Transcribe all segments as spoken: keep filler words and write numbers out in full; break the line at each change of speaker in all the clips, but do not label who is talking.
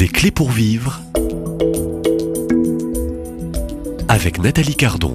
Des clés pour vivre avec Nathalie Cardon.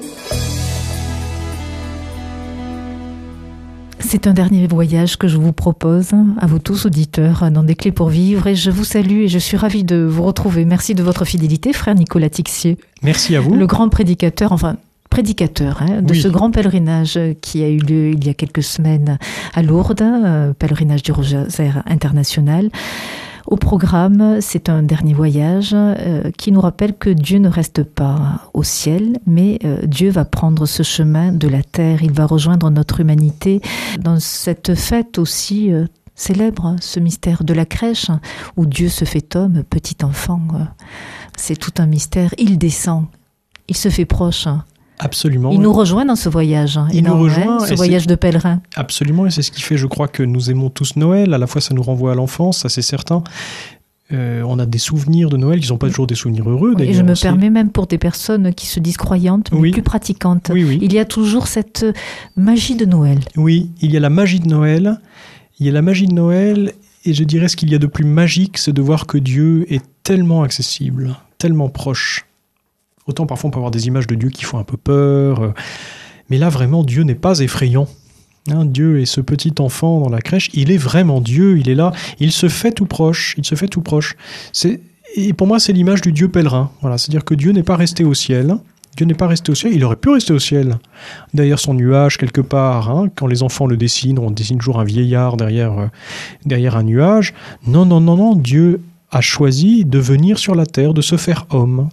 C'est un dernier voyage que je vous propose, à vous tous auditeurs, dans Des clés pour vivre. Et je vous salue et je suis ravie de vous retrouver. Merci de votre fidélité, frère Nicolas Tixier.
Merci à vous.
Le grand prédicateur, enfin... prédicateur hein, de
oui.
ce grand pèlerinage qui a eu lieu il y a quelques semaines à Lourdes, euh, pèlerinage du Rosaire international. Au programme, c'est un dernier voyage euh, qui nous rappelle que Dieu ne reste pas au ciel, mais euh, Dieu va prendre ce chemin de la terre, il va rejoindre notre humanité dans cette fête aussi euh, célèbre, ce mystère de la crèche, où Dieu se fait homme, petit enfant. Euh, c'est tout un mystère, il descend, il se fait proche.
Absolument.
Il nous rejoint dans ce voyage.
Il nous rejoint.
Hein, ce voyage de pèlerin.
Absolument, et c'est ce qui fait, je crois, que nous aimons tous Noël. À la fois, ça nous renvoie à l'enfance, ça c'est certain. Euh, on a des souvenirs de Noël qui ne sont pas toujours des souvenirs heureux.
Oui, et je me aussi. permets même pour des personnes qui se disent croyantes, mais
oui.
plus pratiquantes.
Oui, oui.
Il y a toujours cette magie de Noël.
Oui, il y a la magie de Noël. Il y a la magie de Noël, et je dirais ce qu'il y a de plus magique, c'est de voir que Dieu est tellement accessible, tellement proche. Autant parfois on peut avoir des images de Dieu qui font un peu peur, mais là vraiment Dieu n'est pas effrayant. Hein, Dieu est ce petit enfant dans la crèche, il est vraiment Dieu, il est là, il se fait tout proche, il se fait tout proche. C'est, et pour moi c'est l'image du Dieu pèlerin, voilà, c'est-à-dire que Dieu n'est pas resté au ciel, Dieu n'est pas resté au ciel, il aurait pu rester au ciel, derrière son nuage quelque part, hein, quand les enfants le dessinent, on dessine toujours un vieillard derrière, euh, derrière un nuage. Non, non, non, non, Dieu a choisi de venir sur la terre, de se faire homme.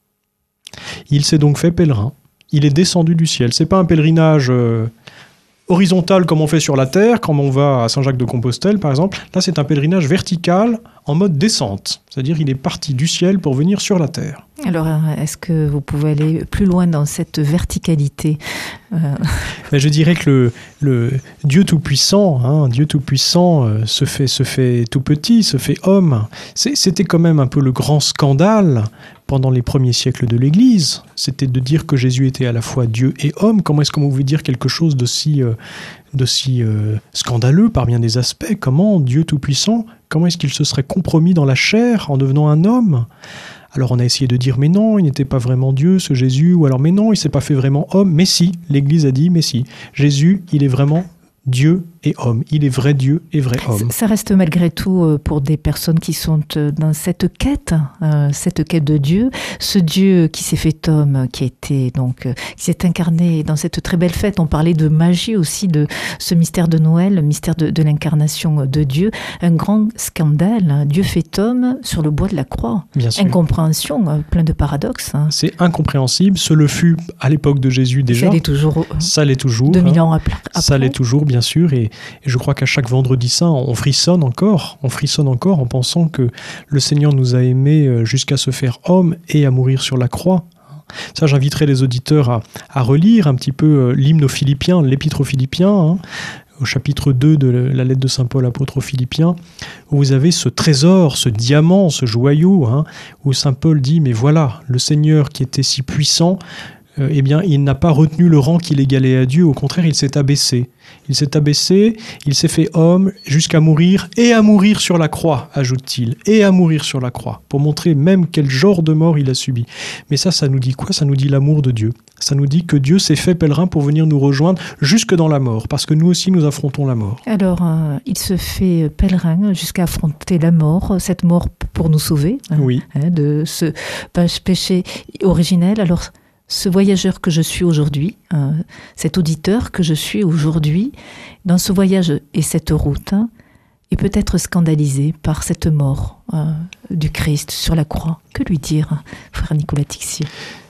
Il s'est donc fait pèlerin. Il est descendu du ciel. C'est pas un pèlerinage euh, horizontal comme on fait sur la terre, quand on va à Saint-Jacques-de-Compostelle, par exemple. Là, c'est un pèlerinage vertical en mode descente. C'est-à-dire qu'il est parti du ciel pour venir sur la terre.
Alors, est-ce que vous pouvez aller plus loin dans cette verticalité euh...
Mais je dirais que le, le Dieu Tout-Puissant, hein, Dieu Tout-Puissant euh, se, fait, se fait tout petit, se fait homme. C'est, c'était quand même un peu le grand scandale pendant les premiers siècles de l'Église. C'était de dire que Jésus était à la fois Dieu et homme. Comment est-ce qu'on pouvait dire quelque chose d'aussi, euh, d'aussi euh, scandaleux par bien des aspects ? Comment Dieu Tout-Puissant, comment est-ce qu'il se serait compromis dans la chair en devenant un homme ? Alors on a essayé de dire, mais non, il n'était pas vraiment Dieu, ce Jésus, ou alors, mais non, il ne s'est pas fait vraiment homme. Mais si, l'Église a dit, mais si, Jésus, il est vraiment Dieu et homme. Il est vrai Dieu et vrai homme.
Ça reste malgré tout pour des personnes qui sont dans cette quête, euh, cette quête de Dieu, ce Dieu qui s'est fait homme, qui a été donc, qui s'est incarné dans cette très belle fête. On parlait de magie aussi, de ce mystère de Noël, le mystère de, de l'incarnation de Dieu. Un grand scandale, Dieu fait homme sur le bois de la croix.
Bien sûr.
Incompréhension, plein de paradoxes.
C'est incompréhensible. Ce le fut à l'époque de Jésus déjà.
Ça l'est toujours.
Ça l'est toujours.
deux mille ans après.
Ça l'est toujours, bien sûr. Et Et je crois qu'à chaque vendredi saint, on frissonne encore, on frissonne encore en pensant que le Seigneur nous a aimés jusqu'à se faire homme et à mourir sur la croix. Ça, j'inviterai les auditeurs à, à relire un petit peu l'hymne aux Philippiens, l'épître aux Philippiens, hein, au chapitre deux de la lettre de saint Paul apôtre aux Philippiens, où vous avez ce trésor, ce diamant, ce joyau, hein, où saint Paul dit « Mais voilà, le Seigneur qui était si puissant, euh, eh bien, il n'a pas retenu le rang qu'il égalait à Dieu, au contraire, il s'est abaissé. Il s'est abaissé, il s'est fait homme jusqu'à mourir, et à mourir sur la croix, ajoute-t-il, et à mourir sur la croix, pour montrer même quel genre de mort il a subi. » Mais ça, ça nous dit quoi ? Ça nous dit l'amour de Dieu. Ça nous dit que Dieu s'est fait pèlerin pour venir nous rejoindre jusque dans la mort, parce que nous aussi, nous affrontons la mort.
Alors, euh, il se fait pèlerin jusqu'à affronter la mort, cette mort pour nous sauver, hein,
oui.
hein, de ce péché originel. Alors, ce voyageur que je suis aujourd'hui, euh, cet auditeur que je suis aujourd'hui, dans ce voyage et cette route, hein, est peut-être scandalisé par cette mort euh, du Christ sur la croix. Que lui dire, frère Nicolas Tixier ?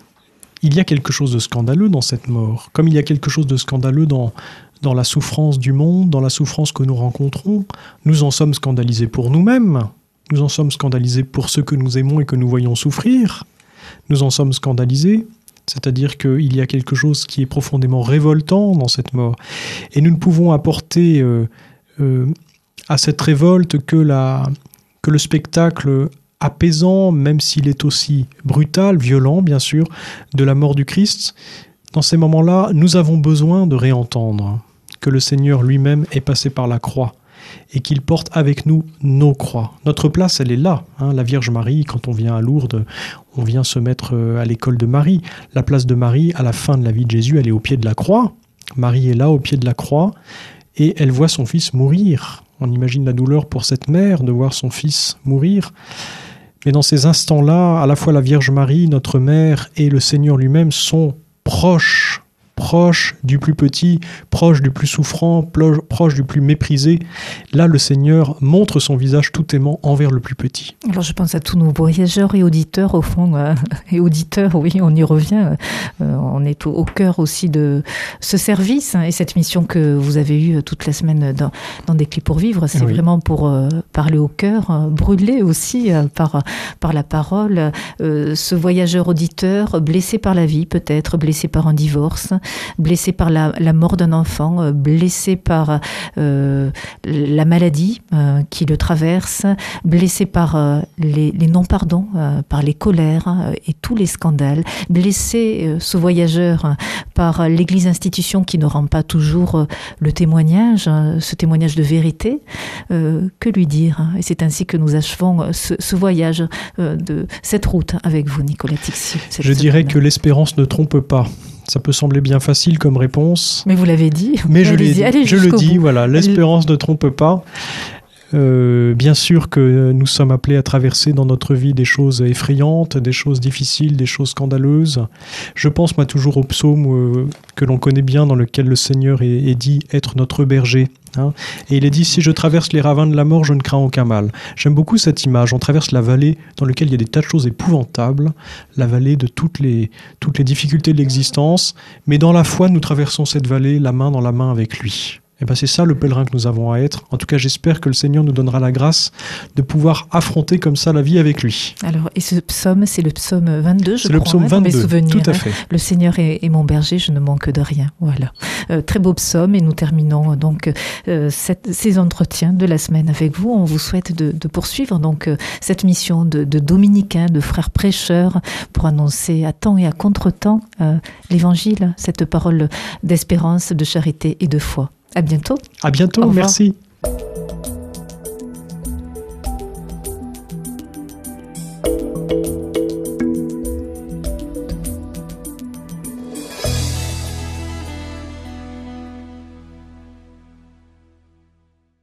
Il y a quelque chose de scandaleux dans cette mort, comme il y a quelque chose de scandaleux dans, dans la souffrance du monde, dans la souffrance que nous rencontrons. Nous en sommes scandalisés pour nous-mêmes, nous en sommes scandalisés pour ceux que nous aimons et que nous voyons souffrir, nous en sommes scandalisés. C'est-à-dire qu'il y a quelque chose qui est profondément révoltant dans cette mort. Et nous ne pouvons apporter euh, euh, à cette révolte que, la, que le spectacle apaisant, même s'il est aussi brutal, violent, bien sûr, de la mort du Christ. Dans ces moments-là, nous avons besoin de réentendre que le Seigneur lui-même est passé par la croix et qu'il porte avec nous nos croix. Notre place, elle est là. Hein, la Vierge Marie, quand on vient à Lourdes, on vient se mettre à l'école de Marie. La place de Marie, à la fin de la vie de Jésus, elle est au pied de la croix. Marie est là, au pied de la croix, et elle voit son fils mourir. On imagine la douleur pour cette mère de voir son fils mourir. Mais dans ces instants-là, à la fois la Vierge Marie, notre mère, et le Seigneur lui-même sont proches, proches du plus petit, proches du plus souffrant, proches du plus méprisé. Là, le Seigneur montre son visage tout aimant envers le plus petit.
Alors je pense à tous nos voyageurs et auditeurs, au fond, euh, et auditeurs, oui, on y revient. Euh, on est au, au cœur aussi de ce service hein, et cette mission que vous avez eue toute la semaine dans, dans Des Clés pour Vivre. C'est oui. vraiment pour euh, parler au cœur, euh, brûler aussi euh, par, par la parole. Euh, ce voyageur auditeur, blessé par la vie peut-être, blessé par un divorce, blessé par la, la mort d'un enfant, euh, blessé par euh, la maladie euh, qui le traverse, blessé par euh, les, les non-pardons, euh, par les colères euh, et tous les scandales, blessé euh, ce voyageur euh, par l'Église institution qui ne rend pas toujours euh, le témoignage, euh, ce témoignage de vérité, euh, que lui dire hein. Et c'est ainsi que nous achevons euh, ce, ce voyage, euh, de cette route avec vous, Nicolas Tixier.
Je semaine. dirais que l'espérance ne trompe pas. Ça peut sembler bien facile comme réponse.
Mais vous l'avez dit.
Mais je, l'ai dit, je le dis, bout. Voilà, l'espérance ne trompe pas. Euh, bien sûr que nous sommes appelés à traverser dans notre vie des choses effrayantes, des choses difficiles, des choses scandaleuses. Je pense moi toujours au psaume euh, que l'on connaît bien, dans lequel le Seigneur est, est dit être notre berger. Hein, et il est dit, si je traverse les ravins de la mort, je ne crains aucun mal. J'aime beaucoup cette image. On traverse la vallée dans laquelle il y a des tas de choses épouvantables, la vallée de toutes les, toutes les difficultés de l'existence, mais dans la foi, nous traversons cette vallée la main dans la main avec lui. Et ben c'est ça le pèlerin que nous avons à être. En tout cas, j'espère que le Seigneur nous donnera la grâce de pouvoir affronter comme ça la vie avec lui.
Alors, et ce psaume, c'est le psaume vingt-deux, je
c'est
crois,
le psaume
hein,
vingt-deux,
dans mes souvenirs.
Tout à fait.
Hein. Le Seigneur est, est mon berger, je ne manque de rien. Voilà. Euh, très beau psaume, et nous terminons donc euh, cette, ces entretiens de la semaine avec vous. On vous souhaite de, de poursuivre donc euh, cette mission de, de dominicains, de frères prêcheurs, pour annoncer à temps et à contre-temps euh, l'Évangile, cette parole d'espérance, de charité et de foi. À bientôt.
À bientôt, merci.